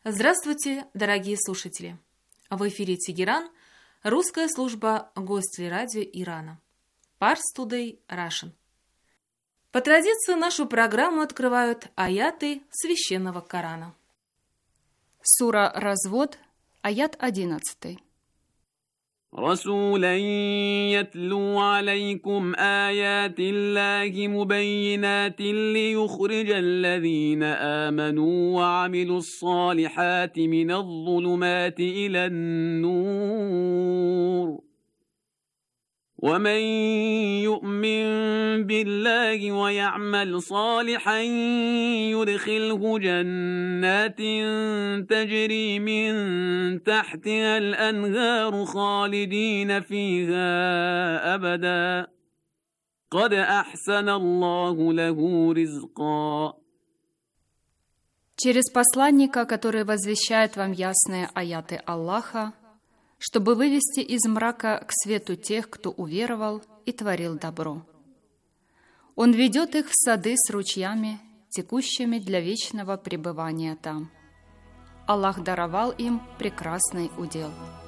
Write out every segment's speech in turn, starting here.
Здравствуйте, дорогие слушатели! В эфире Тегеран, русская служба гостей радио Ирана. Pars Today Russian. По традиции нашу программу открывают аяты Священного Корана. Сура «Развод», аят 11. رسولا يتلو عليكم آيات الله مبينات ليخرج الذين آمنوا وعملوا الصالحات من الظلمات إلى النور ومن يؤمن بالله ويعمل صالحا يدخله جنات تجري من تحتها الأنهار خالدين فيها أبدا قد أحسن الله له رزقا. Через посланника, который возвещает вам ясные аяты Аллаха, чтобы вывести из мрака к свету тех, кто уверовал и творил добро. Он ведет их в сады с ручьями, текущими для вечного пребывания там. Аллах даровал им прекрасный удел.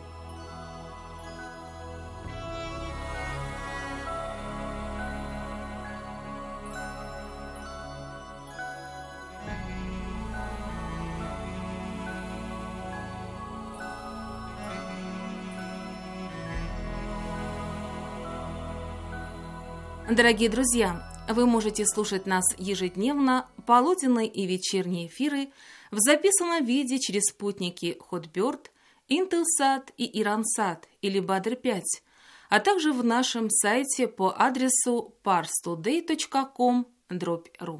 Дорогие друзья, вы можете слушать нас ежедневно, полуденные и вечерние эфиры в записанном виде через спутники Hotbird, Intelsat и Iransat или Badr-5, а также в нашем сайте по адресу parstoday.com/ru.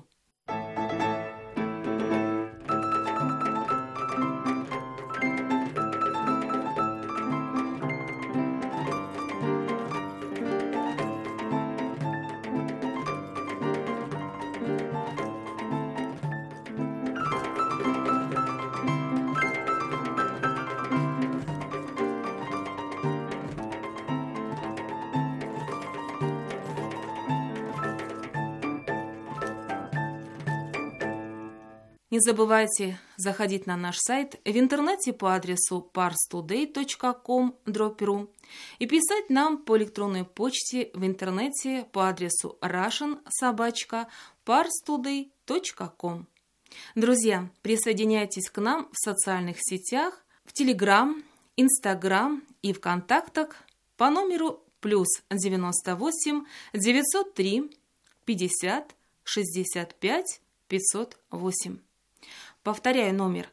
Не забывайте заходить на наш сайт в интернете по адресу parstoday.com/ru и писать нам по электронной почте в интернете по адресу russian@parstoday.com. Друзья, присоединяйтесь к нам в социальных сетях, в Telegram, Instagram и ВКонтактах по номеру +98 903 50 65 508. Повторяю номер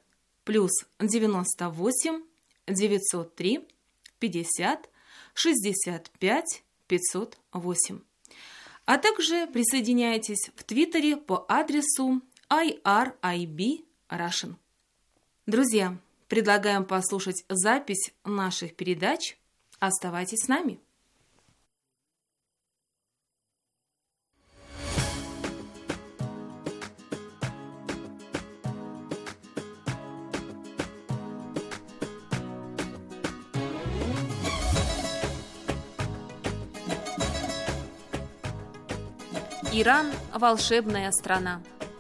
+98 903 50 65 508. А также присоединяйтесь в Твиттере по адресу IRIB Russian. Друзья, предлагаем послушать запись наших передач. Оставайтесь с нами. Иран – волшебная страна.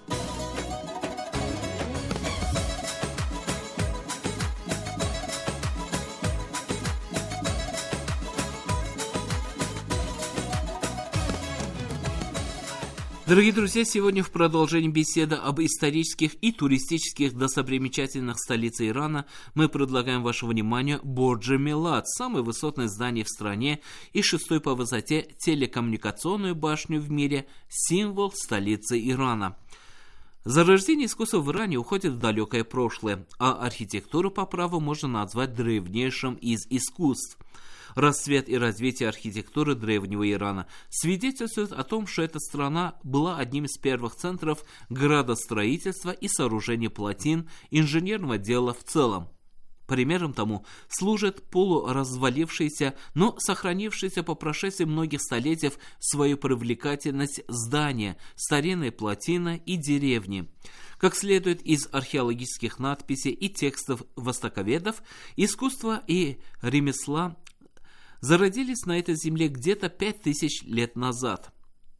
Дорогие друзья, сегодня в продолжении беседы об исторических и туристических достопримечательностях столицы Ирана мы предлагаем вашему вниманию Бордж-е-Милад, самое высотное здание в стране и шестой по высоте телекоммуникационную башню в мире, символ столицы Ирана. Зарождение искусства в Иране уходит в далекое прошлое, а архитектуру по праву можно назвать древнейшим из искусств. Расцвет и развитие архитектуры древнего Ирана свидетельствует о том, что эта страна была одним из первых центров градостроительства и сооружения плотин, инженерного дела в целом. Примером тому служит полуразвалившееся, но сохранившееся по прошествии многих столетий свою привлекательность здания, старинные плотины и деревни. Как следует из археологических надписей и текстов востоковедов, искусство и ремесла зародились на этой земле где-то 5000 лет назад.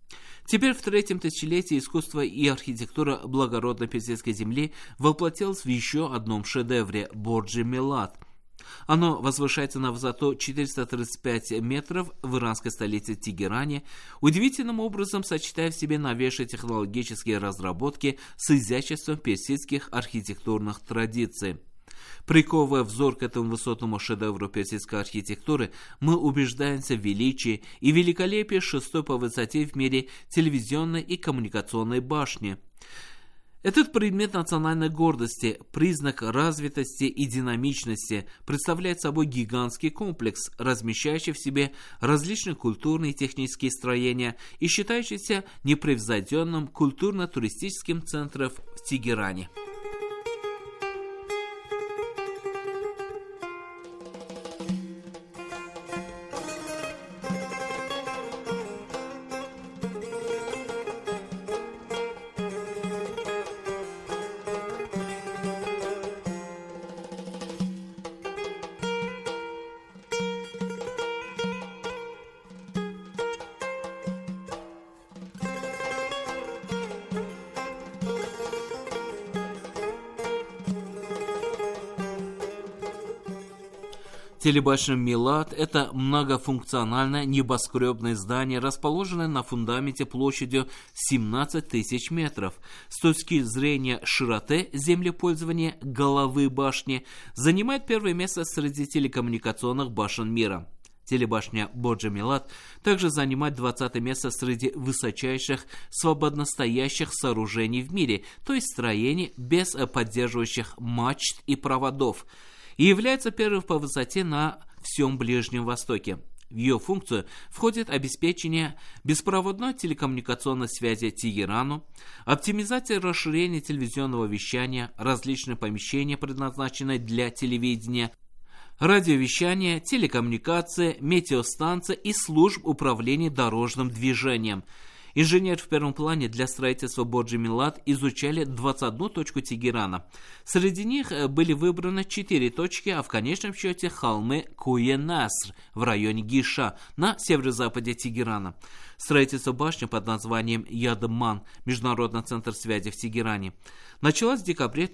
Теперь в третьем тысячелетии искусство и архитектура благородной персидской земли воплотилось в еще одном шедевре – Борджи Милат. Оно возвышается на высоту 435 метров в иранской столице Тегеране, удивительным образом сочетая в себе новейшие технологические разработки с изяществом персидских архитектурных традиций. Приковывая взор к этому высотному шедевру персидской архитектуры, мы убеждаемся в величии и великолепии шестой по высоте в мире телевизионной и коммуникационной башни. Этот предмет национальной гордости, признак развитости и динамичности, представляет собой гигантский комплекс, размещающий в себе различные культурные и технические строения и считающийся непревзойденным культурно-туристическим центром в Тегеране. Телебашня Милат – это многофункциональное небоскребное здание, расположенное на фундаменте площадью 17 тысяч метров. С точки зрения широты землепользования головы башни занимает первое место среди телекоммуникационных башен мира. Телебашня Борджи Милат также занимает 20 место среди высочайших свободностоящих сооружений в мире, то есть строений без поддерживающих мачт и проводов, и является первым по высоте на всем Ближнем Востоке. В ее функцию входит обеспечение беспроводной телекоммуникационной связи Тегерану, оптимизация и расширение телевизионного вещания, различные помещения, предназначенные для телевидения, радиовещание, телекоммуникация, метеостанция и служб управления дорожным движением. Инженеры в первом плане для строительства Борджи Милат изучали 21 точку Тегерана. Среди них были выбраны 4 точки, а в конечном счете холмы Куе-Наср в районе Гиша на северо-западе Тегерана. Строительство башни под названием Ядман, Международный центр связи в Тегеране, началось в декабре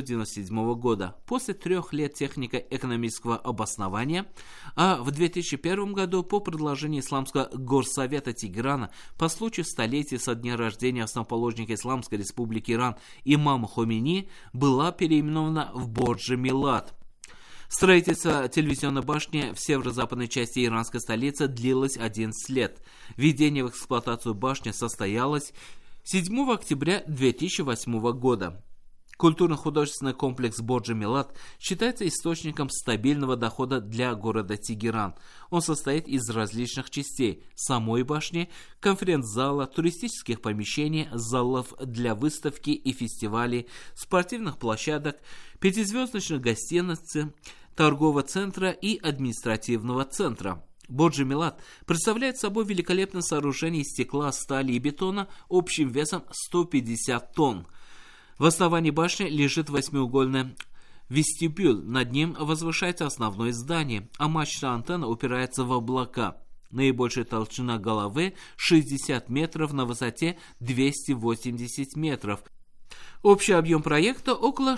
1997 года, после 3 лет технико-экономического обоснования, а в 2001 году по предложению Исламского горсовета Тегерана по случаю столетия со дня рождения основоположника Исламской республики Иран имама Хомейни была переименована в Борджи Милат. Строительство телевизионной башни в северо-западной части иранской столицы длилось 11 лет. Введение в эксплуатацию башни состоялось 7 октября 2008 года. Культурно-художественный комплекс Борджи Милат считается источником стабильного дохода для города Тегеран. Он состоит из различных частей: самой башни, конференц-зала, туристических помещений, залов для выставки и фестивалей, спортивных площадок, 5-звездочных гостиниц, торгового центра и административного центра. Борджи Милат представляет собой великолепное сооружение из стекла, стали и бетона общим весом 150 тонн. В основании башни лежит 8-угольный вестибюль, над ним возвышается основное здание, а мачта антенна упирается в облака. Наибольшая толщина головы 60 метров, на высоте 280 метров. Общий объем проекта около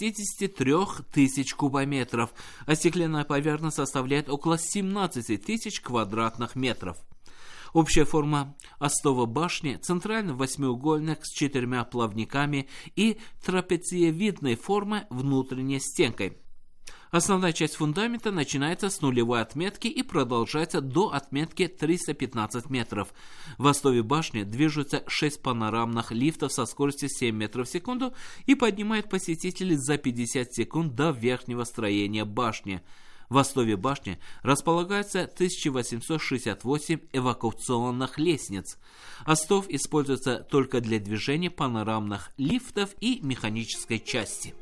63 тысяч кубометров, а стеклянная поверхность составляет около 17 тысяч квадратных метров. Общая форма остова башни центральный восьмиугольник с 4 плавниками и трапециевидной формы внутренней стенкой. Основная часть фундамента начинается с нулевой отметки и продолжается до отметки 315 метров. В основе башни движутся 6 панорамных лифтов со скоростью 7 метров в секунду и поднимают посетителей за 50 секунд до верхнего строения башни. В основе башни располагается 1868 эвакуационных лестниц. Остов используется только для движения панорамных лифтов и механической части.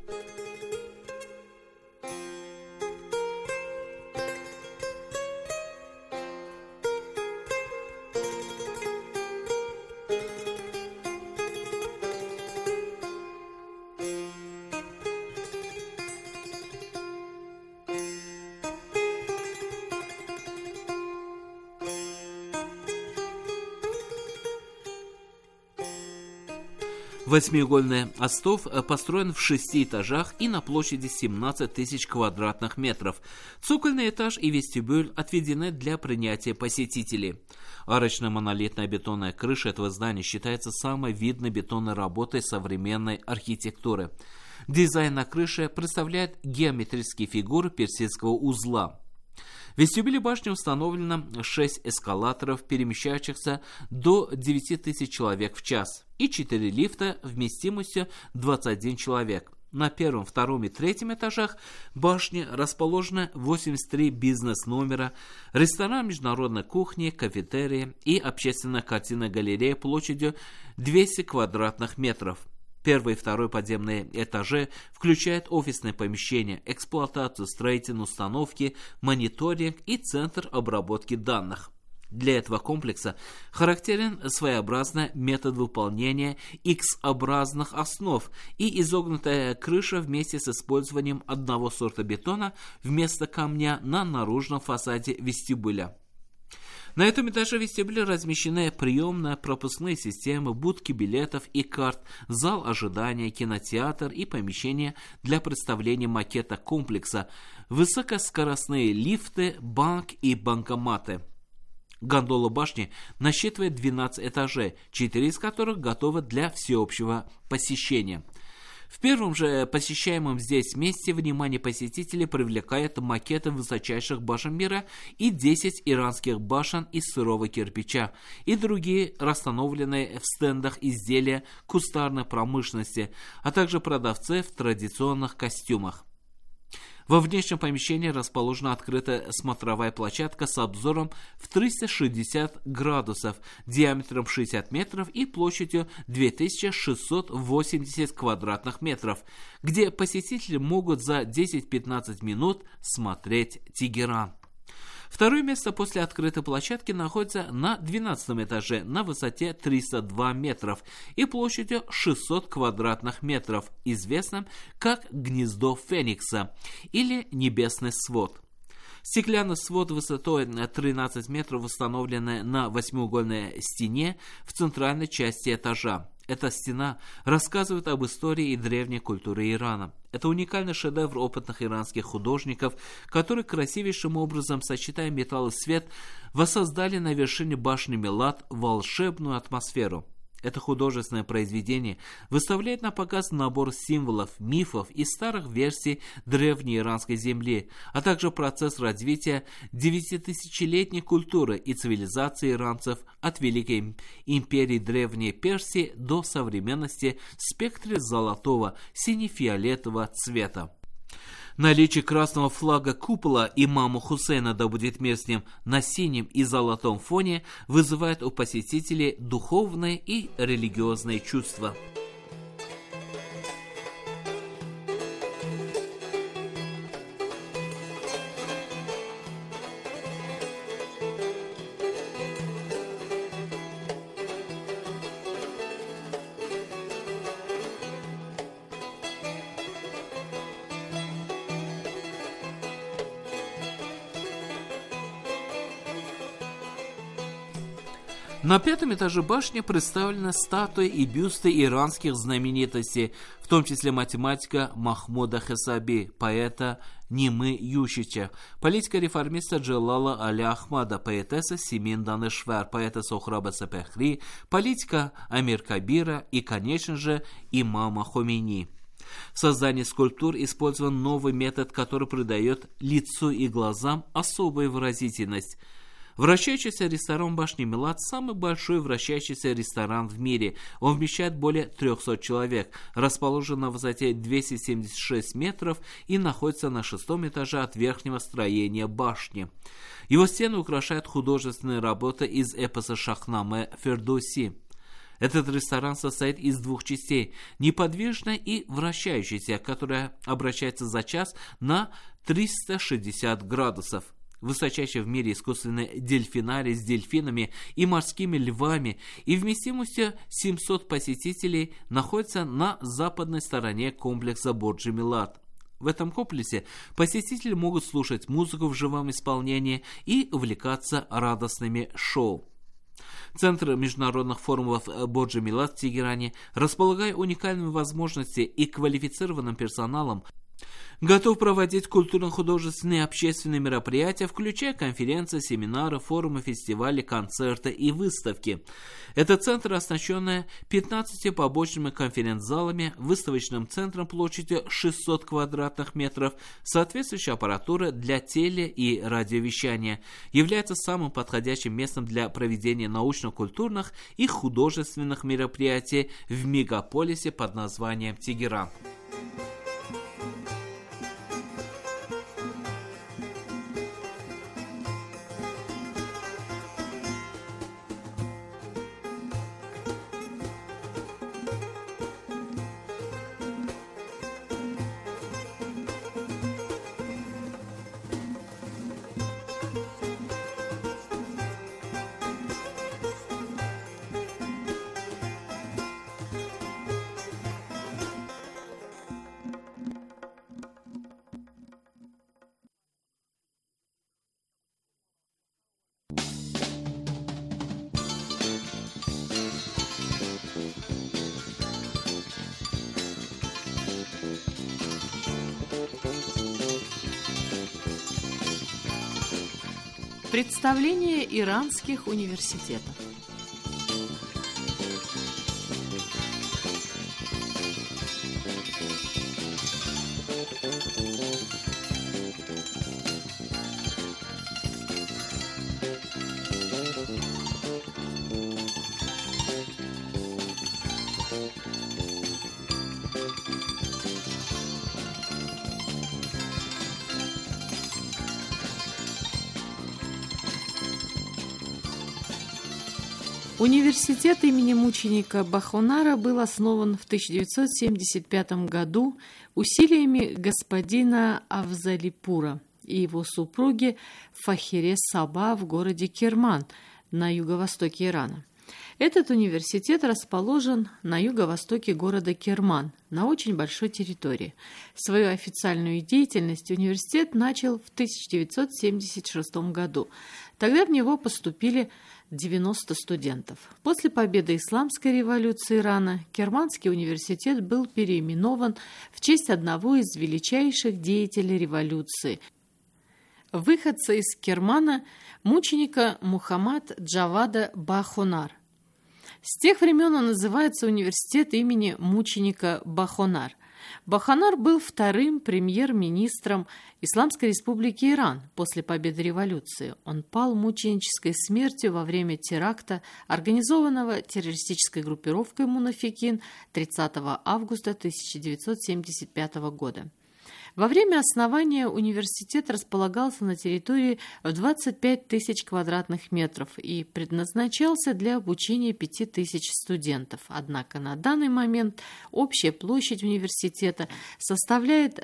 Восьмиугольный остов построен в 6 этажах и на площади 17 тысяч квадратных метров. Цокольный этаж и вестибюль отведены для принятия посетителей. Арочная монолитная бетонная крыша этого здания считается самой видной бетонной работой современной архитектуры. Дизайн на крыше представляет геометрические фигуры персидского узла. В вестибюле башни установлено 6 эскалаторов, перемещающихся до 9000 человек в час, и 4 лифта вместимостью 21 человек. На первом, втором и третьем этажах башни расположено 83 бизнес-номера, ресторан международной кухни, кафетерии и общественная картинная галерея площадью 200 квадратных метров. Первый и второй подземные этажи включают офисные помещения, эксплуатацию, строительные установки, мониторинг и центр обработки данных. Для этого комплекса характерен своеобразный метод выполнения X-образных основ и изогнутая крыша вместе с использованием одного сорта бетона вместо камня на наружном фасаде вестибюля. На этом этаже вестибюля размещены приемная, пропускные системы, будки билетов и карт, зал ожидания, кинотеатр и помещение для представления макета комплекса, высокоскоростные лифты, банк и банкоматы. Гондола башни насчитывает 12 этажей, 4 из которых готовы для всеобщего посещения. В первом же посещаемом здесь месте внимание посетителей привлекает макеты высочайших башен мира и 10 иранских башен из сырого кирпича и другие расстановленные в стендах изделия кустарной промышленности, а также продавцы в традиционных костюмах. Во внешнем помещении расположена открытая смотровая площадка с обзором в 360 градусов, диаметром 60 метров и площадью 2680 квадратных метров, где посетители могут за 10-15 минут смотреть Тегеран. Второе место после открытой площадки находится на 12 этаже на высоте 302 метров и площадью 600 квадратных метров, известным как «Гнездо Феникса» или «Небесный свод». Стеклянный свод высотой 13 метров установленный на восьмиугольной стене в центральной части этажа. Эта стена рассказывает об истории и древней культуре Ирана. Это уникальный шедевр опытных иранских художников, которые красивейшим образом, сочетая металл и свет, воссоздали на вершине башни Милад волшебную атмосферу. Это художественное произведение выставляет на показ набор символов, мифов и старых версий древней иранской земли, а также процесс развития 9000-летней культуры и цивилизации иранцев от Великой империи Древней Персии до современности в спектре золотого, сине-фиолетового цвета. Наличие красного флага купола имама Хусейна, да будет мир с ним, на синем и золотом фоне вызывает у посетителей духовные и религиозные чувства. На пятом этаже башни представлены статуи и бюсты иранских знаменитостей, в том числе математика Махмуда Хесаби, поэта Нимы Ющича, политика-реформиста Джалала Аля Ахмада, поэтесса Симин Данешвар, поэта Сохраба Сапехри, политика Амир Кабира и, конечно же, имама Хомейни. В создании скульптур использован новый метод, который придает лицу и глазам особую выразительность. Вращающийся ресторан башни Милад – самый большой вращающийся ресторан в мире. Он вмещает более 300 человек, расположен на высоте 276 метров и находится на 6-м этаже от верхнего строения башни. Его стены украшают художественные работы из эпоса Шахнаме Фердоуси. Этот ресторан состоит из 2 частей – неподвижной и вращающейся, которая обращается за час на 360 градусов. Высочайший в мире искусственный дельфинарий с дельфинами и морскими львами и вместимостью 700 посетителей находится на западной стороне комплекса Борджи Милад. В этом комплексе посетители могут слушать музыку в живом исполнении и увлекаться радостными шоу. Центр международных форумов Borja Milad в Тегеране, располагая уникальными возможностями и квалифицированным персоналом, готов проводить культурно-художественные и общественные мероприятия, включая конференции, семинары, форумы, фестивали, концерты и выставки. Этот центр, оснащенный 15 побочными конференц-залами, выставочным центром площадью 600 квадратных метров, соответствующей аппаратурой для теле- и радиовещания, является самым подходящим местом для проведения научно-культурных и художественных мероприятий в мегаполисе под названием Тегеран. Представление иранских университетов. Университет имени мученика Бахонара был основан в 1975 году усилиями господина Афзалипура и его супруги Фахире Саба в городе Керман на юго-востоке Ирана. Этот университет расположен на юго-востоке города Керман, на очень большой территории. Свою официальную деятельность университет начал в 1976 году. Тогда в него поступили 90 студентов. После победы Исламской революции Ирана Керманский университет был переименован в честь одного из величайших деятелей революции, выходца из Кермана, мученика Мухаммад Джавада Бахонар. С тех времен он называется университет имени мученика Бахонар. Бахонар был вторым премьер-министром Исламской республики Иран после победы революции. Он пал мученической смертью во время теракта, организованного террористической группировкой «Мунафикин» 30 августа 1975 года. Во время основания университет располагался на территории в 25 тысяч квадратных метров и предназначался для обучения 5 тысяч студентов. Однако на данный момент общая площадь университета составляет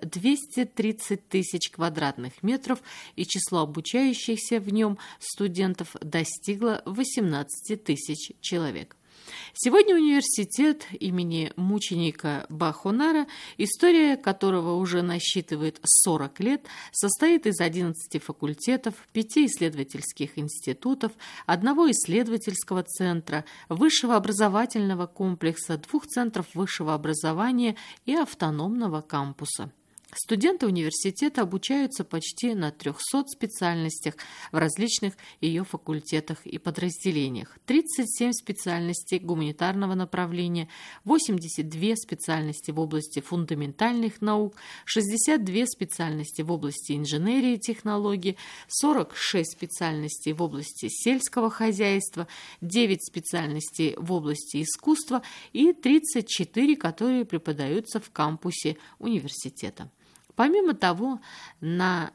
230 тысяч квадратных метров, и число обучающихся в нем студентов достигло 18 тысяч человек. Сегодня университет имени мученика Бахонара, история которого уже насчитывает 40 лет, состоит из 11 факультетов, 5 исследовательских институтов, 1 исследовательского центра, высшего образовательного комплекса, 2 центров высшего образования и автономного кампуса. Студенты университета обучаются почти на 300 специальностях в различных ее факультетах и подразделениях. 37 специальностей гуманитарного направления, 82 специальности в области фундаментальных наук, 62 специальности в области инженерии и технологий, 46 специальностей в области сельского хозяйства, 9 специальностей в области искусства и 34, которые преподаются в кампусе университета. Помимо того, на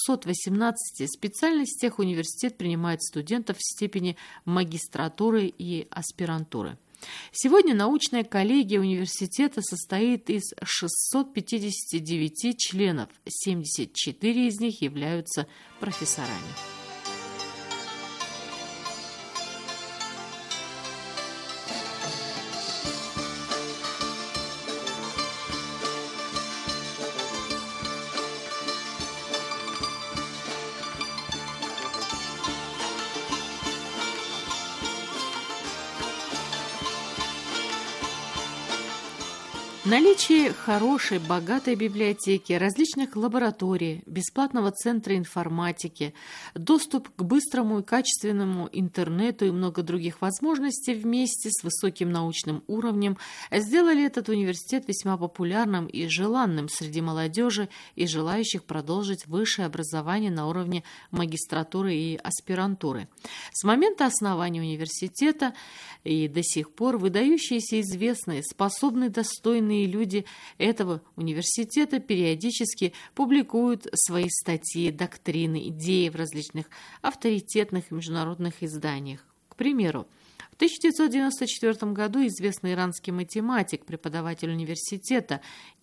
218 специальностях университет принимает студентов в степени магистратуры и аспирантуры. Сегодня научная коллегия университета состоит из 659 членов, 74 из них являются профессорами. Наличие хорошей, богатой библиотеки, различных лабораторий, бесплатного центра информатики, доступ к быстрому и качественному интернету и много других возможностей вместе с высоким научным уровнем сделали этот университет весьма популярным и желанным среди молодежи и желающих продолжить высшее образование на уровне магистратуры и аспирантуры. С момента основания университета и до сих пор выдающиеся, известные, способные, достойные люди этого университета периодически публикуют свои статьи, доктрины, идеи в различных авторитетных международных изданиях. К примеру, в 1994 году известный иранский математик, преподаватель университета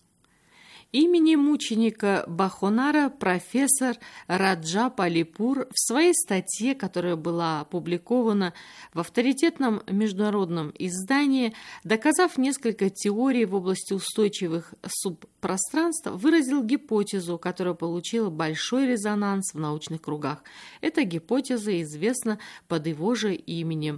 имени мученика Бахонара профессор Раджаб Алипур в своей статье, которая была опубликована в авторитетном международном издании, доказав несколько теорий в области устойчивых субпространств, выразил гипотезу, которая получила большой резонанс в научных кругах. Эта гипотеза известна под его же именем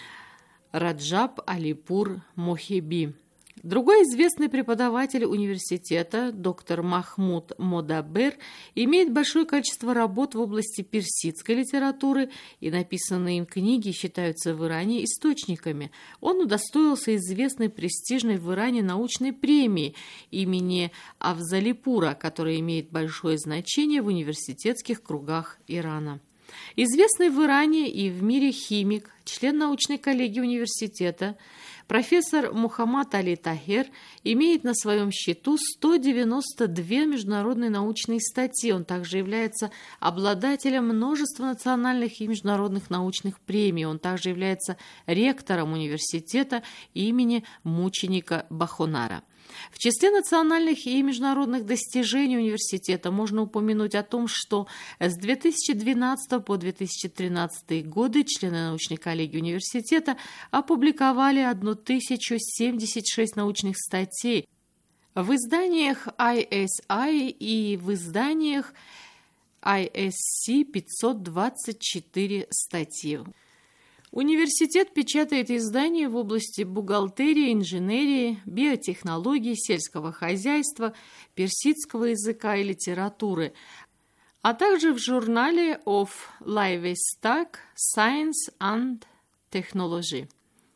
Раджаб Алипур Мохеби. Другой известный преподаватель университета, доктор Махмуд Модабер, имеет большое количество работ в области персидской литературы, и написанные им книги считаются в Иране источниками. Он удостоился известной престижной в Иране научной премии имени Афзалипура, которая имеет большое значение в университетских кругах Ирана. Известный в Иране и в мире химик, член научной коллегии университета, профессор Мухаммад Али Тахер имеет на своем счету 192 международные научные статьи. Он также является обладателем множества национальных и международных научных премий. Он также является ректором университета имени мученика Бахонара. В числе национальных и международных достижений университета можно упомянуть о том, что с 2012 по 2013 годы члены научной коллегии университета опубликовали 1076 научных статей в изданиях ISI и в изданиях ISC 524 статьи. Университет печатает издания в области бухгалтерии, инженерии, биотехнологий, сельского хозяйства, персидского языка и литературы, а также в журнале of Livestock, Science and Technology.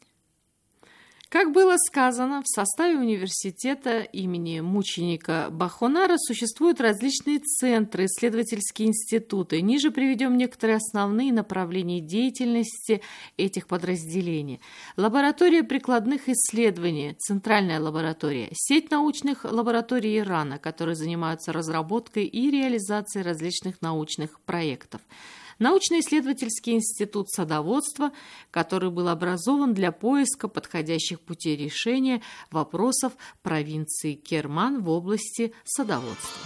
Как было сказано, в составе университета имени мученика Бахонара существуют различные центры, исследовательские институты. Ниже приведем некоторые основные направления деятельности этих подразделений. Лаборатория прикладных исследований, Центральная лаборатория, сеть научных лабораторий Ирана, которые занимаются разработкой и реализацией различных научных проектов. Научно-исследовательский институт садоводства, который был образован для поиска подходящих путей решения вопросов провинции Керман в области садоводства.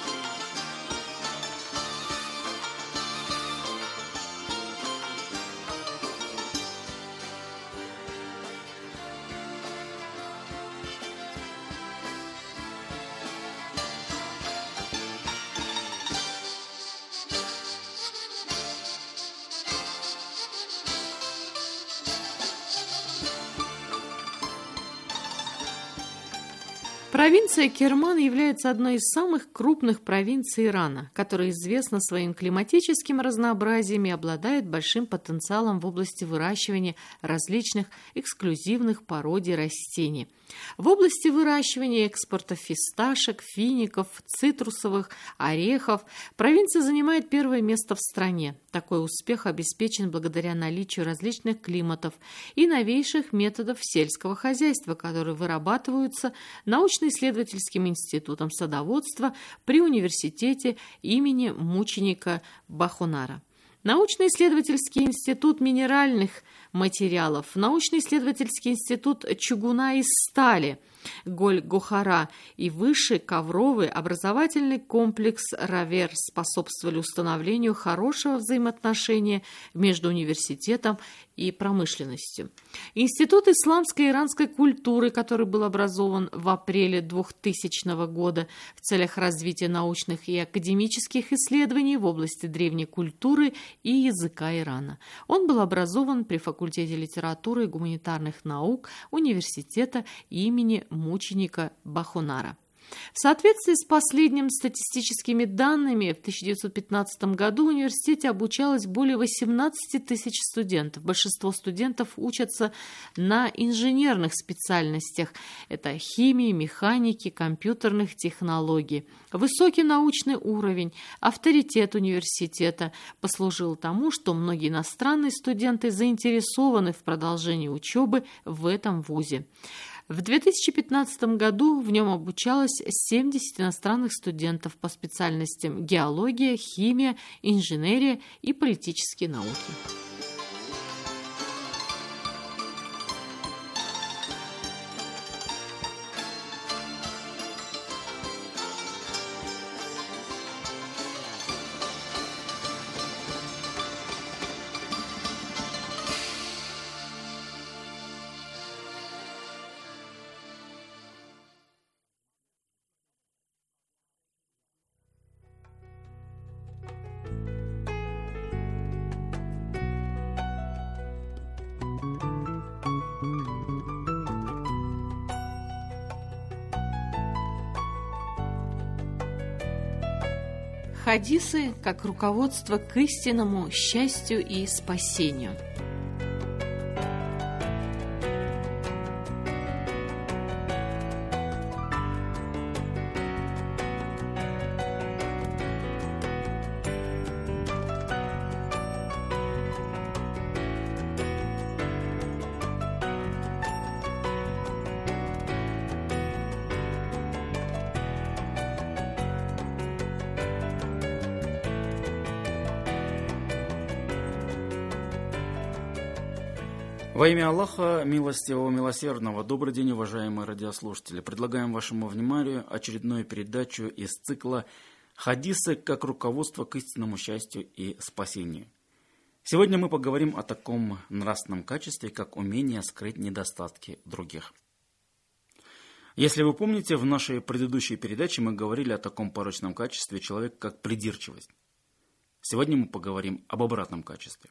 Провинция Керман является одной из самых крупных провинций Ирана, которая известна своим климатическим разнообразием и обладает большим потенциалом в области выращивания различных эксклюзивных породий растений. В области выращивания и экспорта фисташек, фиников, цитрусовых, орехов провинция занимает первое место в стране. Такой успех обеспечен благодаря наличию различных климатов и новейших методов сельского хозяйства, которые вырабатываются научно-исследовательским институтом садоводства при университете имени мученика Бахонара. Научно-исследовательский институт минеральных материалов, научно-исследовательский институт чугуна и стали Голь-Гохара и высший ковровый образовательный комплекс Равер способствовали установлению хорошего взаимоотношения между университетом и промышленностью. Институт исламской и иранской культуры, который был образован в апреле 2000 года в целях развития научных и академических исследований в области древней культуры и языка Ирана. Он был образован при факультете литературы и гуманитарных наук университета имени мученика Бахунара. В соответствии с последними статистическими данными, в 1915 году в университете обучалось более 18 тысяч студентов. Большинство студентов учатся на инженерных специальностях. Это химии, механики, компьютерных технологий. Высокий научный уровень, авторитет университета послужил тому, что многие иностранные студенты заинтересованы в продолжении учебы в этом вузе. В 2015 году в нем обучалось 70 иностранных студентов по специальностям геология, химия, инженерия и политические науки. Хадисы как руководство к истинному счастью и спасению. Во имя Аллаха, милостивого, милосердного, добрый день, уважаемые радиослушатели. Предлагаем вашему вниманию очередную передачу из цикла «Хадисы как руководство к истинному счастью и спасению». Сегодня мы поговорим о таком нравственном качестве, как умение скрыть недостатки других. Если вы помните, в нашей предыдущей передаче мы говорили о таком порочном качестве человека, как придирчивость. Сегодня мы поговорим об обратном качестве.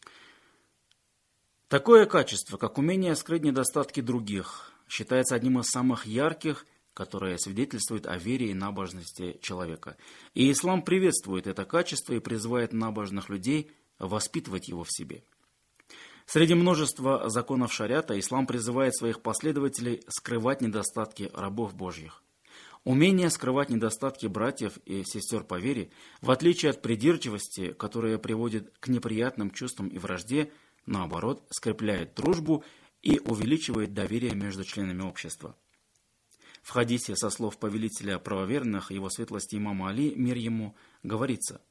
Такое качество, как умение скрыть недостатки других, считается одним из самых ярких, которое свидетельствует о вере и набожности человека. И ислам приветствует это качество и призывает набожных людей воспитывать его в себе. Среди множества законов шариата ислам призывает своих последователей скрывать недостатки рабов Божьих. Умение скрывать недостатки братьев и сестер по вере, в отличие от придирчивости, которая приводит к неприятным чувствам и вражде, наоборот, скрепляет дружбу и увеличивает доверие между членами общества. В хадисе со слов повелителя правоверных, его светлости имама Али, мир ему, говорится: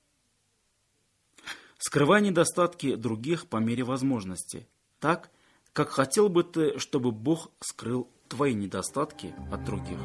«Скрывай недостатки других по мере возможности, так, как хотел бы ты, чтобы Бог скрыл твои недостатки от других».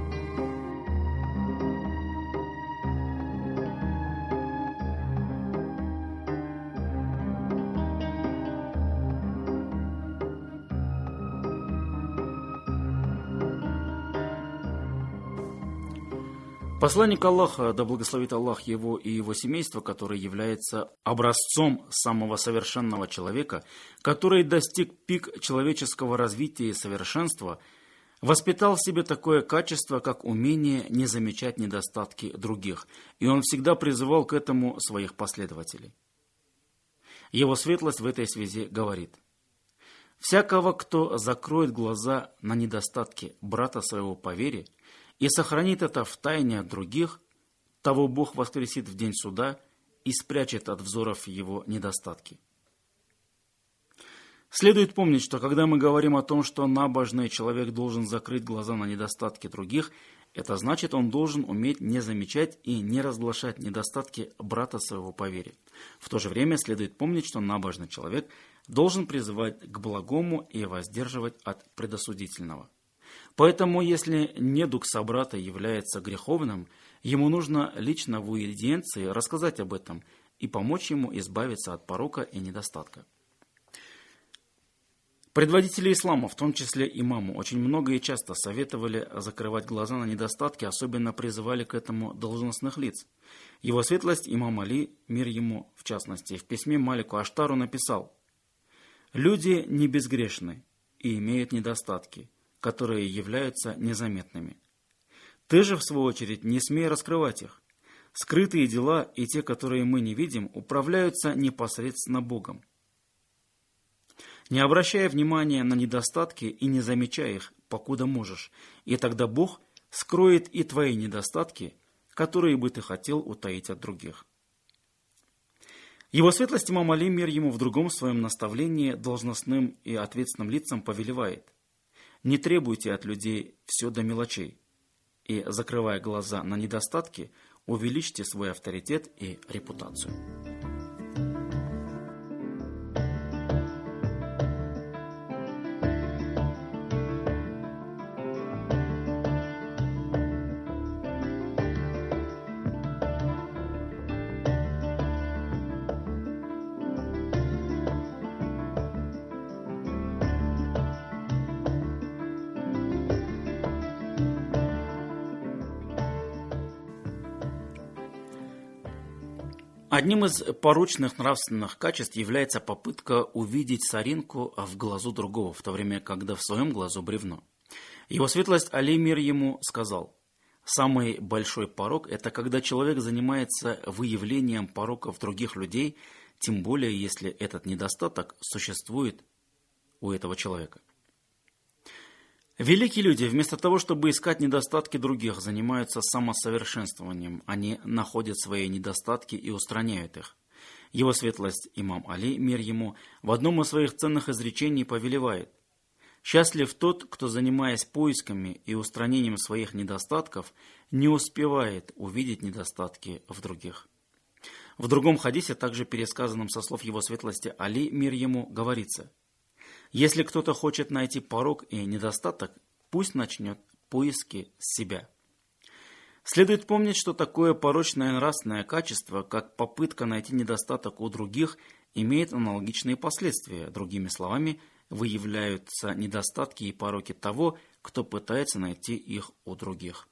Посланник Аллаха, да благословит Аллах его и его семейство, который является образцом самого совершенного человека, который достиг пик человеческого развития и совершенства, воспитал в себе такое качество, как умение не замечать недостатки других, и он всегда призывал к этому своих последователей. Его светлость в этой связи говорит: «Всякого, кто закроет глаза на недостатки брата своего по вере и сохранит это в тайне от других, того Бог воскресит в день суда и спрячет от взоров его недостатки». Следует помнить, что когда мы говорим о том, что набожный человек должен закрыть глаза на недостатки других, это значит, он должен уметь не замечать и не разглашать недостатки брата своего по вере. В то же время следует помнить, что набожный человек должен призывать к благому и воздерживать от предосудительного. Поэтому, если недуг собрата является греховным, ему нужно лично в уидиенции рассказать об этом и помочь ему избавиться от порока и недостатка. Предводители ислама, в том числе имаму, очень много и часто советовали закрывать глаза на недостатки, особенно призывали к этому должностных лиц. Его светлость имам Али, мир ему в частности, в письме Малику Аштару написал: «Люди не безгрешны и имеют недостатки, которые являются незаметными. Ты же, в свою очередь, не смей раскрывать их. Скрытые дела и те, которые мы не видим, управляются непосредственно Богом. Не обращая внимания на недостатки и не замечая их, покуда можешь, и тогда Бог скроет и твои недостатки, которые бы ты хотел утаить от других». Его светлость имам Али, мир ему, в другом своем наставлении должностным и ответственным лицам повелевает: «Не требуйте от людей все до мелочей, и, закрывая глаза на недостатки, увеличьте свой авторитет и репутацию». Одним из порочных нравственных качеств является попытка увидеть соринку в глазу другого, в то время, когда в своем глазу бревно. Его светлость Али, мир ему, сказал: «Самый большой порок – это когда человек занимается выявлением пороков других людей, тем более, если этот недостаток существует у этого человека». Великие люди, вместо того, чтобы искать недостатки других, занимаются самосовершенствованием. Они находят свои недостатки и устраняют их. Его светлость имам Али, мир ему, в одном из своих ценных изречений повелевает: «Счастлив тот, кто, занимаясь поисками и устранением своих недостатков, не успевает увидеть недостатки в других». В другом хадисе, также пересказанном со слов его светлости Али, мир ему, говорится: «Если кто-то хочет найти порок и недостаток, пусть начнет поиски с себя». Следует помнить, что такое порочное нравственное качество, как попытка найти недостаток у других, имеет аналогичные последствия. Другими словами, выявляются недостатки и пороки того, кто пытается найти их у других.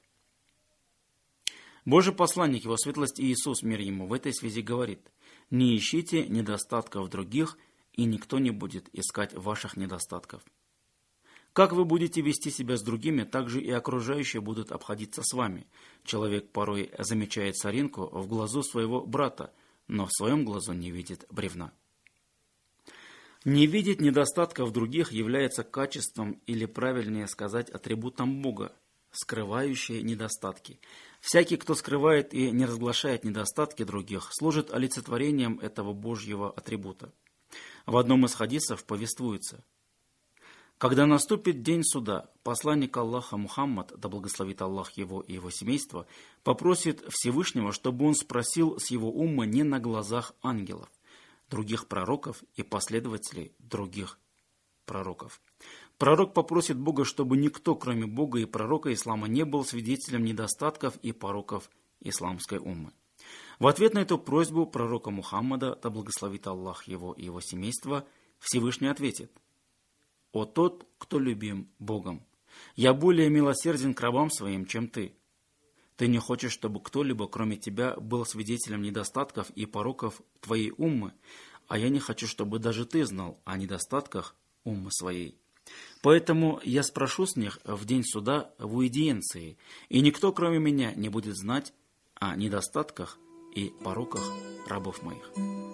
Божий посланник, его светлость Иисус, мир ему, в этой связи говорит: «Не ищите недостатков других, и никто не будет искать ваших недостатков». Как вы будете вести себя с другими, так же и окружающие будут обходиться с вами. Человек порой замечает соринку в глазу своего брата, но в своем глазу не видит бревна. Не видеть недостатков других является качеством, или правильнее сказать, атрибутом Бога, скрывающие недостатки. Всякий, кто скрывает и не разглашает недостатки других, служит олицетворением этого Божьего атрибута. В одном из хадисов повествуется: «Когда наступит день суда, посланник Аллаха Мухаммад, да благословит Аллах его и его семейство, попросит Всевышнего, чтобы он спросил с его умма не на глазах ангелов, других пророков и последователей других пророков. Пророк попросит Бога, чтобы никто, кроме Бога и пророка ислама, не был свидетелем недостатков и пороков исламской уммы. В ответ на эту просьбу пророка Мухаммада, да благословит Аллах его и его семейство, Всевышний ответит: «О тот, кто любим Богом, я более милосерден к рабам своим, чем ты. Ты не хочешь, чтобы кто-либо, кроме тебя, был свидетелем недостатков и пороков твоей уммы, а я не хочу, чтобы даже ты знал о недостатках уммы своей. Поэтому я спрошу с них в день суда в уидиенции, и никто, кроме меня, не будет знать о недостатках и пороках рабов моих».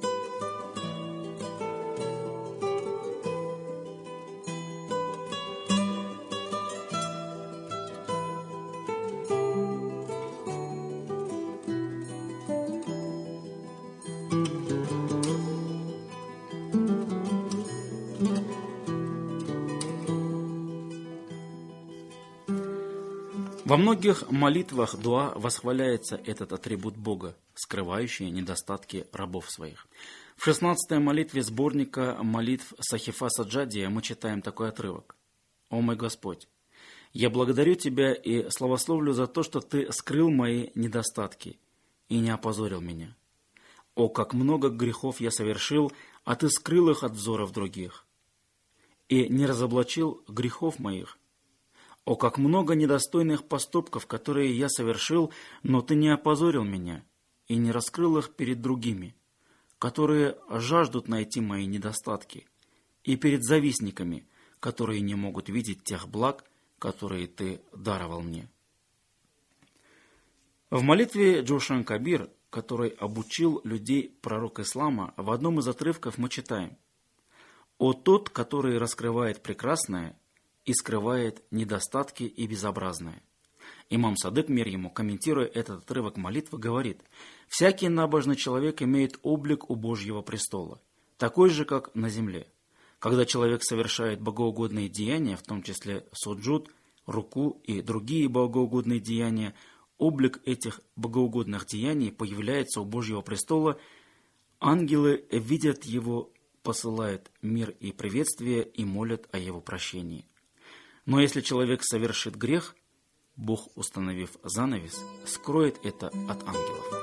Во многих молитвах дуа восхваляется этот атрибут Бога, скрывающий недостатки рабов своих. В 16-й молитве сборника молитв Сахифа Саджадия мы читаем такой отрывок: «О мой Господь, я благодарю Тебя и славословлю за то, что Ты скрыл мои недостатки и не опозорил меня. О, как много грехов я совершил, а Ты скрыл их от взоров других. и не разоблачил грехов моих. О, как много недостойных поступков, которые я совершил, но ты не опозорил меня и не раскрыл их перед другими, которые жаждут найти мои недостатки, и перед завистниками, которые не могут видеть тех благ, которые ты даровал мне. В молитве Джошан Кабир, который обучил людей пророк ислама, в одном из отрывков мы читаем: «О тот, который раскрывает прекрасное и скрывает недостатки и безобразное». Имам Садык, мир ему, комментируя этот отрывок молитвы, говорит: «Всякий набожный человек имеет облик у Божьего престола, такой же, как на земле. Когда человек совершает богоугодные деяния, в том числе суджуд, руку и другие богоугодные деяния, облик этих богоугодных деяний появляется у Божьего престола, ангелы видят его, посылают мир и приветствие и молят о его прощении. Но если человек совершит грех, Бог, установив занавес, скроет это от ангелов».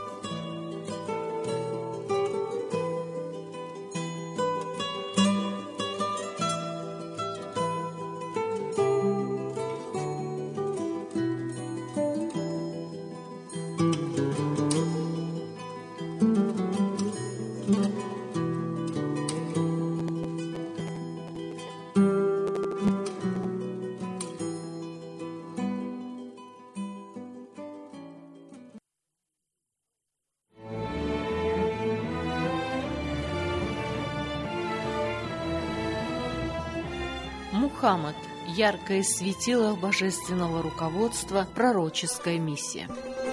Мухаммад. Яркое светило божественного руководства, пророческая миссия.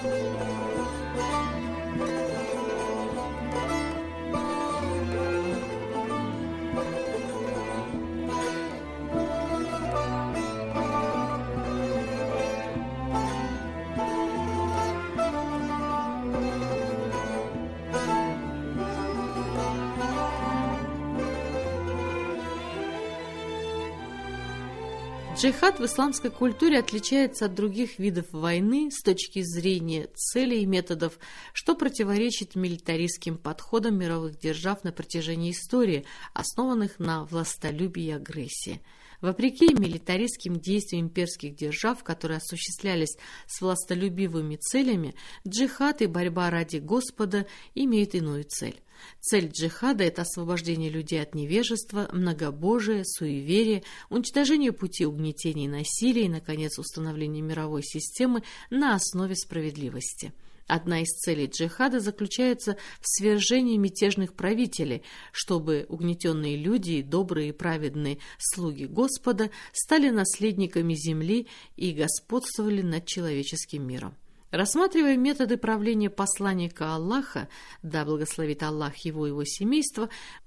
Джихад в исламской культуре отличается от других видов войны с точки зрения целей и методов, что противоречит милитаристским подходам мировых держав на протяжении истории, основанных на властолюбии и агрессии. Вопреки милитаристским действиям имперских держав, которые осуществлялись с властолюбивыми целями, джихад и борьба ради Господа имеют иную цель. Цель джихада – это освобождение людей от невежества, многобожия, суеверия, уничтожение пути угнетения и насилия и, наконец, установление мировой системы на основе справедливости. Одна из целей джихада заключается в свержении мятежных правителей, чтобы угнетенные люди и добрые и праведные слуги Господа стали наследниками земли и господствовали над человеческим миром. Рассматривая методы правления посланника Аллаха, да благословит Аллах его и его семейство,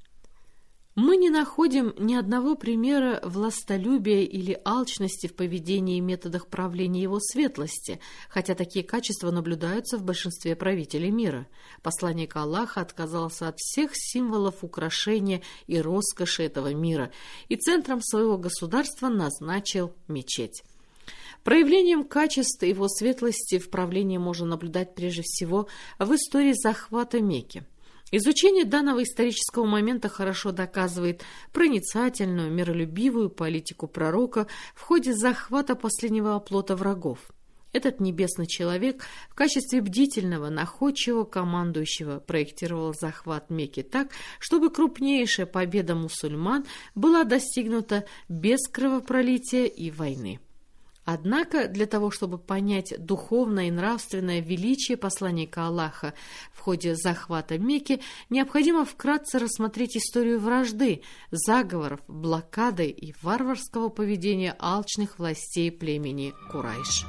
мы не находим ни одного примера властолюбия или алчности в поведении и методах правления его светлости, хотя такие качества наблюдаются в большинстве правителей мира. Посланник Аллаха отказался от всех символов украшения и роскоши этого мира и центром своего государства назначил мечеть. Проявлением качеств его светлости в правлении можно наблюдать прежде всего в истории захвата Мекки. Изучение данного исторического момента хорошо доказывает проницательную, миролюбивую политику пророка в ходе захвата последнего оплота врагов. Этот небесный человек в качестве бдительного, находчивого командующего проектировал захват Мекки так, чтобы крупнейшая победа мусульман была достигнута без кровопролития и войны. Однако для того, чтобы понять духовное и нравственное величие посланника Аллаха в ходе захвата Мекки, необходимо вкратце рассмотреть историю вражды, заговоров, блокады и варварского поведения алчных властей племени Курайш.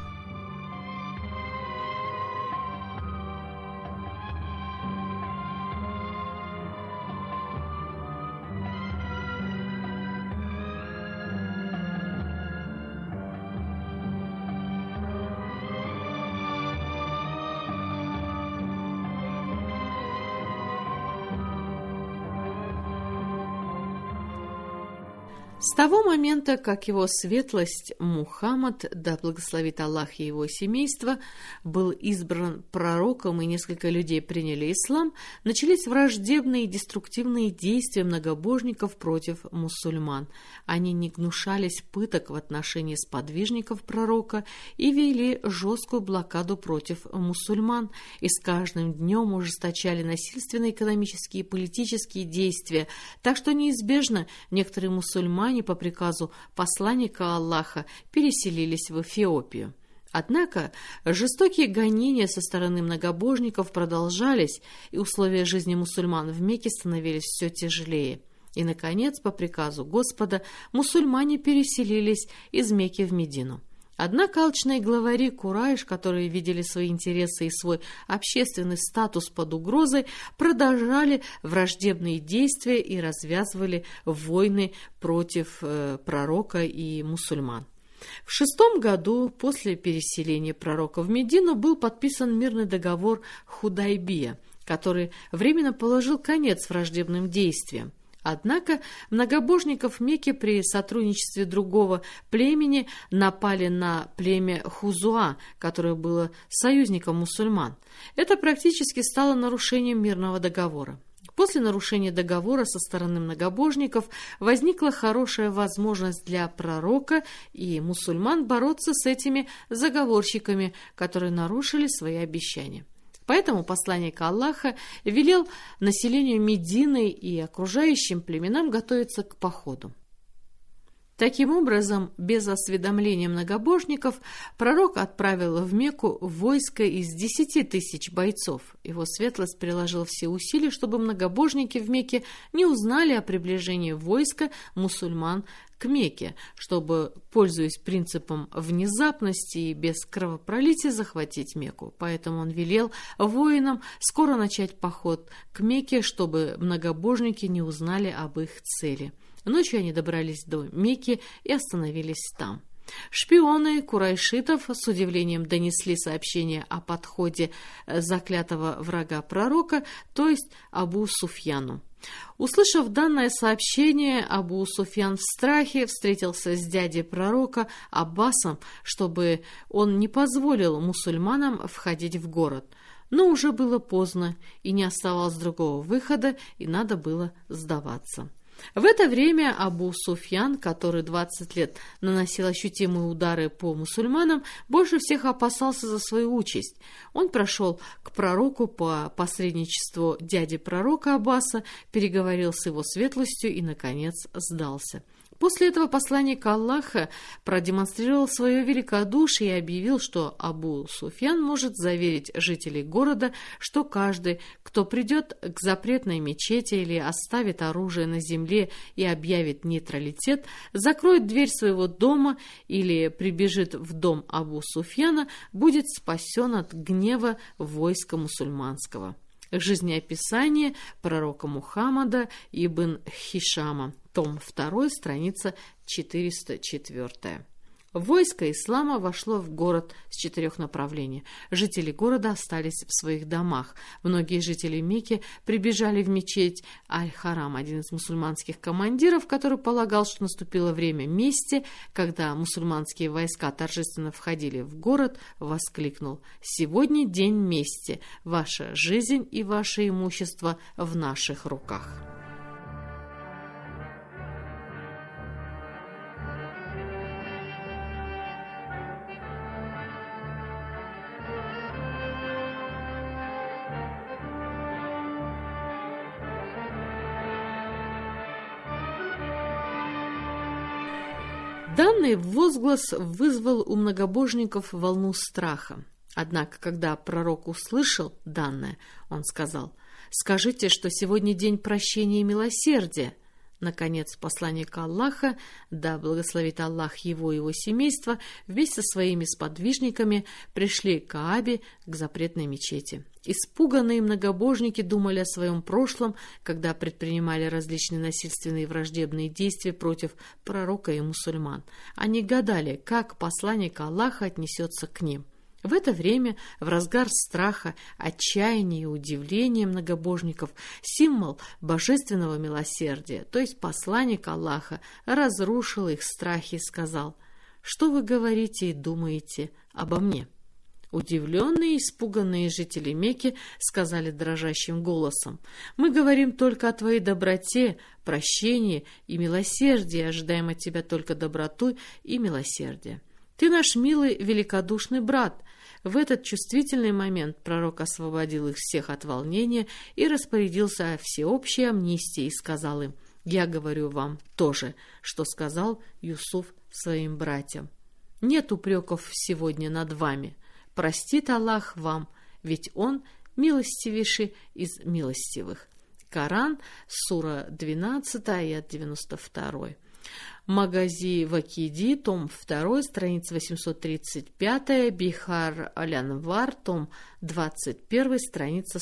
С того момента, как его светлость Мухаммад, да благословит Аллах и его семейство, был избран пророком и несколько людей приняли ислам, начались враждебные и деструктивные действия многобожников против мусульман. Они не гнушались пыток в отношении сподвижников пророка и вели жесткую блокаду против мусульман, и с каждым днем ужесточали насильственные экономические и политические действия, так что неизбежно некоторые мусульмане по приказу посланника Аллаха переселились в Эфиопию. Однако жестокие гонения со стороны многобожников продолжались, и условия жизни мусульман в Мекке становились все тяжелее. И, наконец, по приказу Господа, мусульмане переселились из Мекки в Медину. Однако алчные главари Курайш, которые видели свои интересы и свой общественный статус под угрозой, продолжали враждебные действия и развязывали войны против пророка и мусульман. В 6 году после переселения пророка в Медину был подписан мирный договор Худайбия, который временно положил конец враждебным действиям. Однако многобожников Мекки при сотрудничестве другого племени напали на племя Хузуа, которое было союзником мусульман. Это практически стало нарушением мирного договора. После нарушения договора со стороны многобожников возникла хорошая возможность для пророка и мусульман бороться с этими заговорщиками, которые нарушили свои обещания. Поэтому посланник Аллаха велел населению Медины и окружающим племенам готовиться к походу. Таким образом, без осведомления многобожников, пророк отправил в Мекку войско из 10 тысяч бойцов. Его светлость приложил все усилия, чтобы многобожники в Мекке не узнали о приближении войска мусульман к Мекке, чтобы, пользуясь принципом внезапности и без кровопролития, захватить Мекку. Поэтому он велел воинам скоро начать поход к Мекке, чтобы многобожники не узнали об их цели. Ночью они добрались до Мекки и остановились там. Шпионы курайшитов с удивлением донесли сообщение о подходе заклятого врага пророка, то есть Абу Суфьяну. Услышав данное сообщение, Абу Суфьян в страхе встретился с дядей пророка Аббасом, чтобы он не позволил мусульманам входить в город. Но уже было поздно, и не оставалось другого выхода, и надо было сдаваться. В это время Абу Суфьян, который 20 лет наносил ощутимые удары по мусульманам, больше всех опасался за свою участь. Он прошел к пророку по посредничеству дяди пророка Аббаса, переговорил с его светлостью и, наконец, сдался. После этого посланник Аллаха продемонстрировал свое великодушие и объявил, что Абу Суфьян может заверить жителей города, что каждый, кто придет к запретной мечети или оставит оружие на земле и объявит нейтралитет, закроет дверь своего дома или прибежит в дом Абу Суфьяна, будет спасен от гнева войска мусульманского. Жизнеописание пророка Мухаммада ибн Хишама, том 2, страница 404. Войско ислама вошло в город с 4 направлений. Жители города остались в своих домах. Многие жители Мекки прибежали в мечеть Аль-Харам. Один из мусульманских командиров, который полагал, что наступило время мести, когда мусульманские войска торжественно входили в город, воскликнул: «Сегодня день мести. Ваша жизнь и ваше имущество в наших руках». Данный возглас вызвал у многобожников волну страха. Однако, когда пророк услышал данное, он сказал: «Скажите, что сегодня день прощения и милосердия». Наконец, посланник Аллаха, да благословит Аллах его и его семейство, вместе со своими сподвижниками пришли к Каабе, к запретной мечети. Испуганные многобожники думали о своем прошлом, когда предпринимали различные насильственные и враждебные действия против пророка и мусульман. Они гадали, как посланник Аллаха отнесется к ним. В это время, в разгар страха, отчаяния и удивления многобожников, символ божественного милосердия, то есть посланник Аллаха, разрушил их страхи и сказал: «Что вы говорите и думаете обо мне?» Удивленные и испуганные жители Мекки сказали дрожащим голосом: «Мы говорим только о твоей доброте, прощении и милосердии, ожидаем от тебя только доброту и милосердие. Ты наш милый, великодушный брат». В этот чувствительный момент пророк освободил их всех от волнения и распорядился о всеобщей амнистии и сказал им: «Я говорю вам то же, что сказал Юсуф своим братьям. Нет упреков сегодня над вами. Простит Аллах вам, ведь Он милостивейший из милостивых». Коран, сура 12, аят 92. Магази Вакиди, том 2, страница 835, Бихар Алянвар, том 21, страница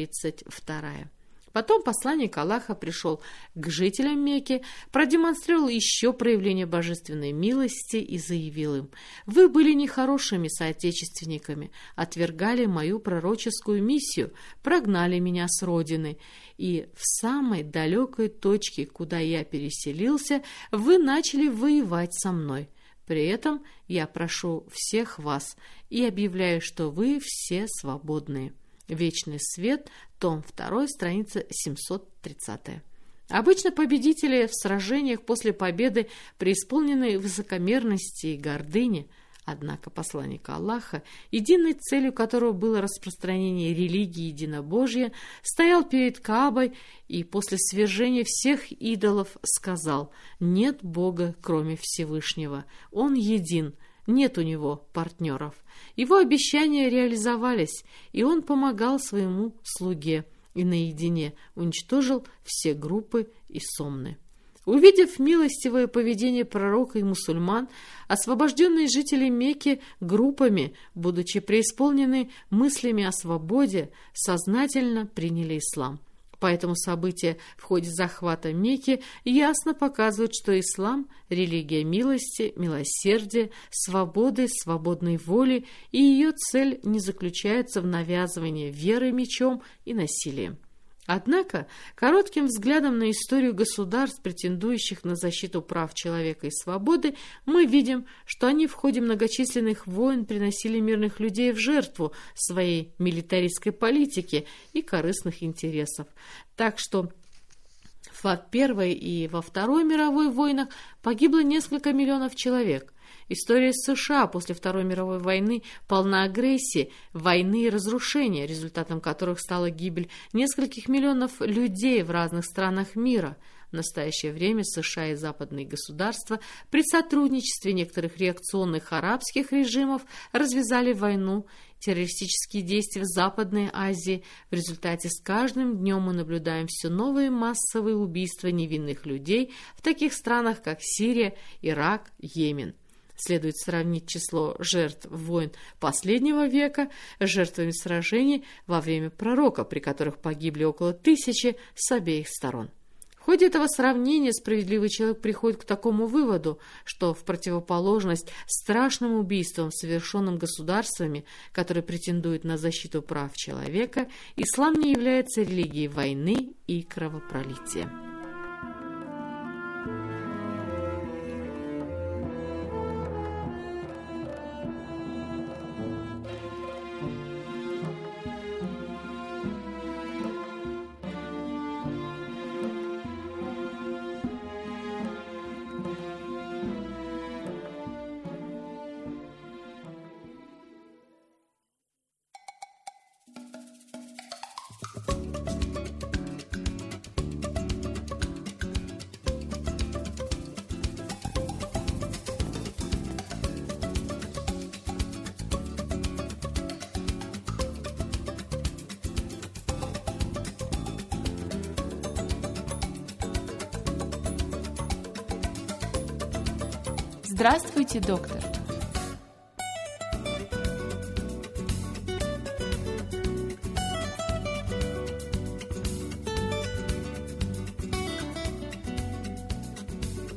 132. Потом посланник Аллаха пришел к жителям Мекки, продемонстрировал еще проявление божественной милости и заявил им: «Вы были нехорошими соотечественниками, отвергали мою пророческую миссию, прогнали меня с родины, и в самой далекой точке, куда я переселился, вы начали воевать со мной. При этом я прошу всех вас и объявляю, что вы все свободные». Вечный свет, том 2, страница 730. Обычно победители в сражениях после победы преисполнены высокомерности и гордыни. Однако посланник Аллаха, единой целью которого было распространение религии единобожия, стоял перед Каабой и после свержения всех идолов сказал: «Нет Бога, кроме Всевышнего. Он един. Нет у него партнеров». Его обещания реализовались, и он помогал своему слуге и наедине уничтожил все группы и сомны. Увидев милостивое поведение пророка и мусульман, освобожденные жители Мекки группами, будучи преисполнены мыслями о свободе, сознательно приняли ислам. Поэтому события в ходе захвата Мекки ясно показывают, что ислам – религия милости, милосердия, свободы, свободной воли, и ее цель не заключается в навязывании веры мечом и насилием. Однако, коротким взглядом на историю государств, претендующих на защиту прав человека и свободы, мы видим, что они в ходе многочисленных войн приносили мирных людей в жертву своей милитаристской политики и корыстных интересов. Так что во Первой и во Второй мировой войнах погибло несколько миллионов человек. История США после Второй мировой войны полна агрессии, войны и разрушения, результатом которых стала гибель нескольких миллионов людей в разных странах мира. В настоящее время США и западные государства при сотрудничестве некоторых реакционных арабских режимов развязали войну, террористические действия в Западной Азии. В результате с каждым днем мы наблюдаем все новые массовые убийства невинных людей в таких странах, как Сирия, Ирак, Йемен. Следует сравнить число жертв войн последнего века с жертвами сражений во время пророка, при которых погибли около 1000 с обеих сторон. В ходе этого сравнения справедливый человек приходит к такому выводу, что в противоположность страшным убийствам, совершенным государствами, которые претендуют на защиту прав человека, ислам не является религией войны и кровопролития. Здравствуйте, доктор.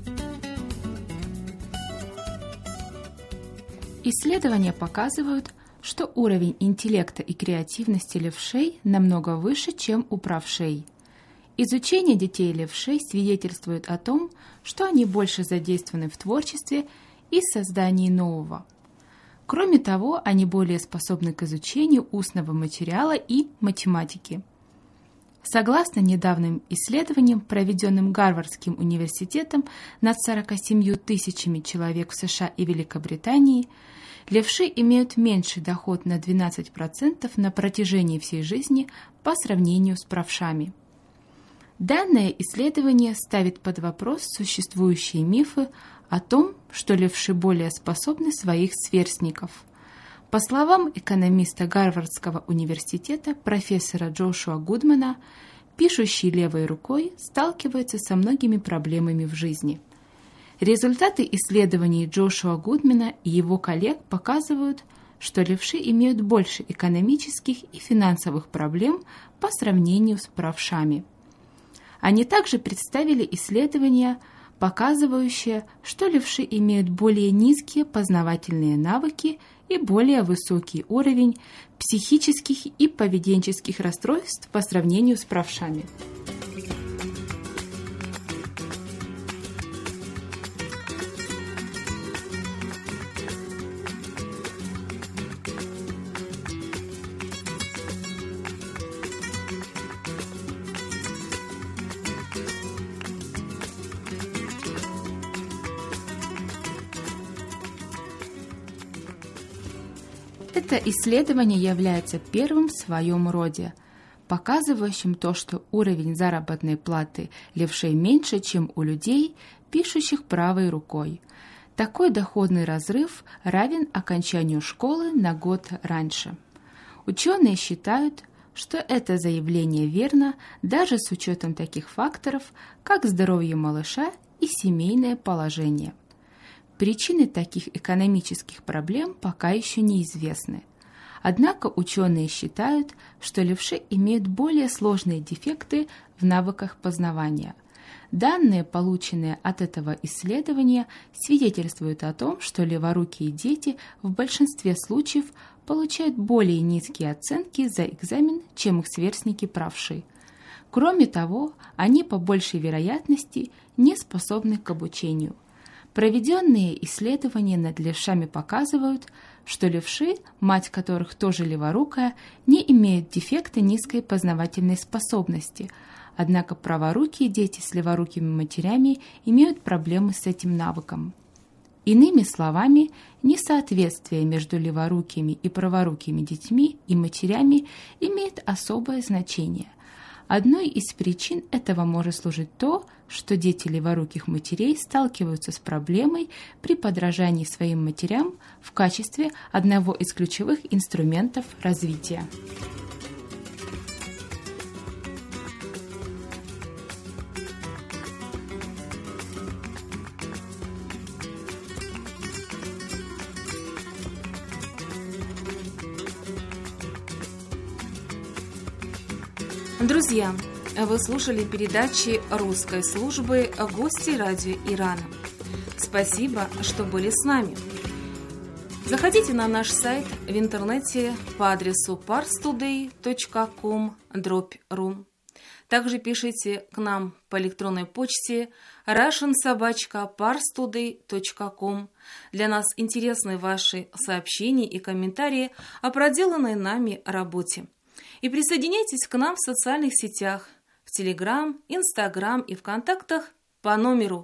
Исследования показывают, что уровень интеллекта и креативности левшей намного выше, чем у правшей. Изучение детей левшей свидетельствует о том, что они больше задействованы в творчестве и создании нового. Кроме того, они более способны к изучению устного материала и математики. Согласно недавним исследованиям, проведенным Гарвардским университетом над 47 тысячами человек в США и Великобритании, левши имеют меньший доход на 12% на протяжении всей жизни по сравнению с правшами. Данное исследование ставит под вопрос существующие мифы о том, что левши более способны своих сверстников. По словам экономиста Гарвардского университета профессора Джошуа Гудмана, пишущий левой рукой сталкивается со многими проблемами в жизни. Результаты исследований Джошуа Гудмана и его коллег показывают, что левши имеют больше экономических и финансовых проблем по сравнению с правшами. Они также представили исследования, показывающие, что левши имеют более низкие познавательные навыки и более высокий уровень психических и поведенческих расстройств по сравнению с правшами. Это исследование является первым в своем роде, показывающим то, что уровень заработной платы левшей меньше, чем у людей, пишущих правой рукой. Такой доходный разрыв равен окончанию школы на год раньше. Ученые считают, что это заявление верно даже с учетом таких факторов, как здоровье малыша и семейное положение. Причины таких экономических проблем пока еще неизвестны. Однако ученые считают, что левши имеют более сложные дефекты в навыках познавания. Данные, полученные от этого исследования, свидетельствуют о том, что леворукие дети в большинстве случаев получают более низкие оценки за экзамен, чем их сверстники правши. Кроме того, они по большей вероятности не способны к обучению. Проведенные исследования над левшами показывают, что левши, мать которых тоже леворукая, не имеют дефекта низкой познавательной способности, однако праворукие дети с леворукими матерями имеют проблемы с этим навыком. Иными словами, несоответствие между леворукими и праворукими детьми и матерями имеет особое значение. Одной из причин этого может служить то, что дети леворуких матерей сталкиваются с проблемой при подражании своим матерям в качестве одного из ключевых инструментов развития. Друзья, вы слушали передачи русской службы «Гости радио Ирана». Спасибо, что были с нами. Заходите на наш сайт в интернете по адресу parstoday.com/ru. Также пишите к нам по электронной почте russian@parstoday.com. Для нас интересны ваши сообщения и комментарии о проделанной нами работе. И присоединяйтесь к нам в социальных сетях, в Telegram, Instagram и ВКонтактах по номеру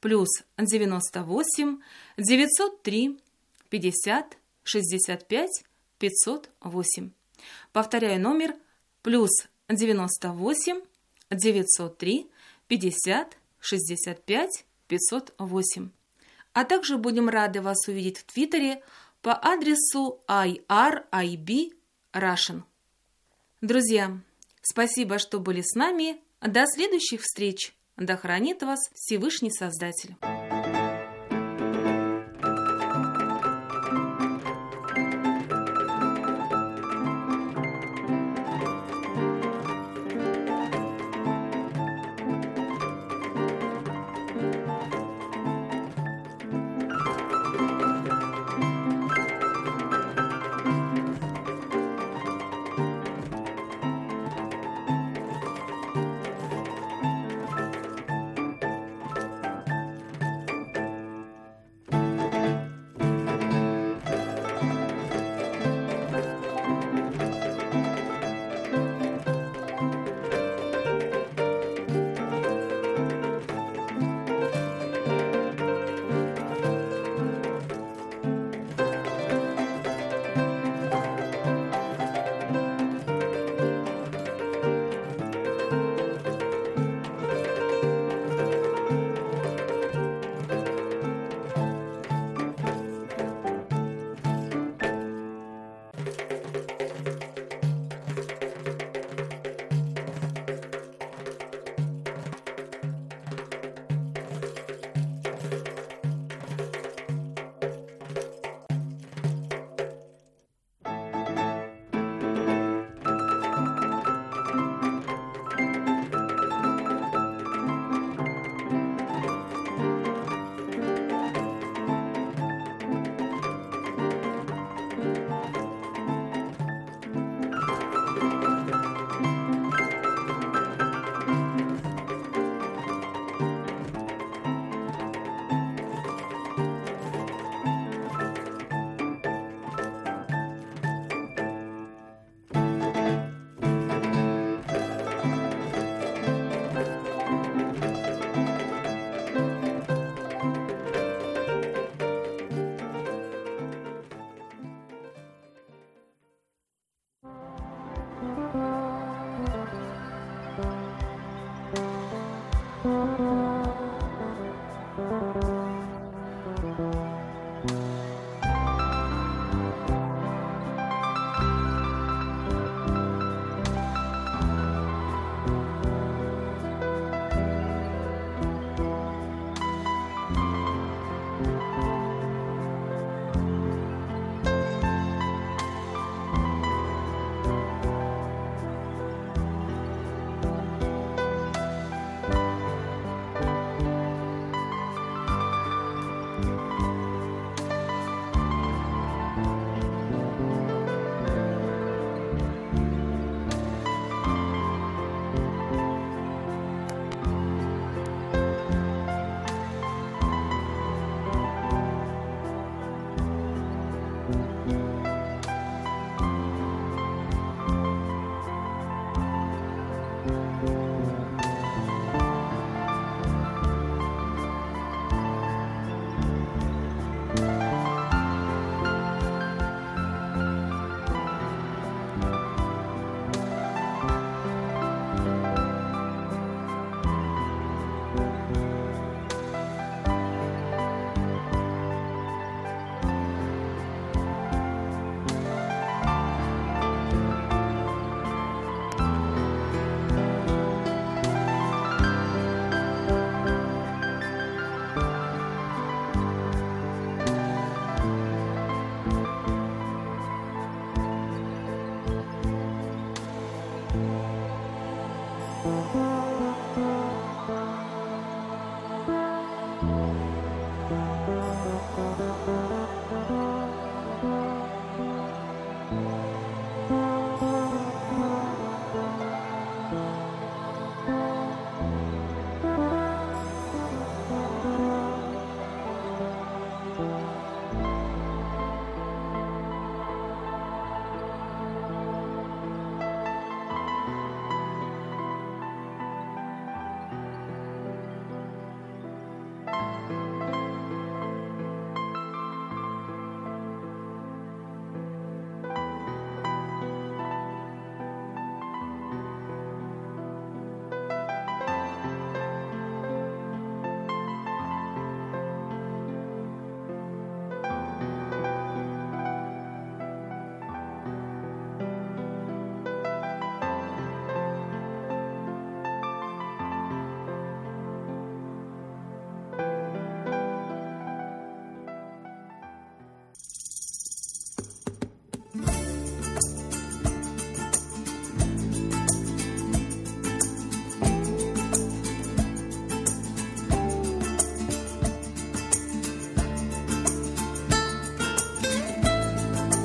+98 903 50 65 508. Повторяю номер +98 903 50 65 508. А также будем рады вас увидеть в Твиттере по адресу IRIB Russian. Друзья, спасибо, что были с нами. До следующих встреч. Да хранит вас Всевышний Создатель.